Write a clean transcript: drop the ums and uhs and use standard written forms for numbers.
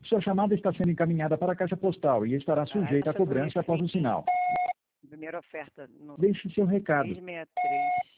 Sua chamada está sendo encaminhada para a caixa postal e estará sujeita a cobrança após o sinal. Primeira oferta no Deixe seu recado. 363.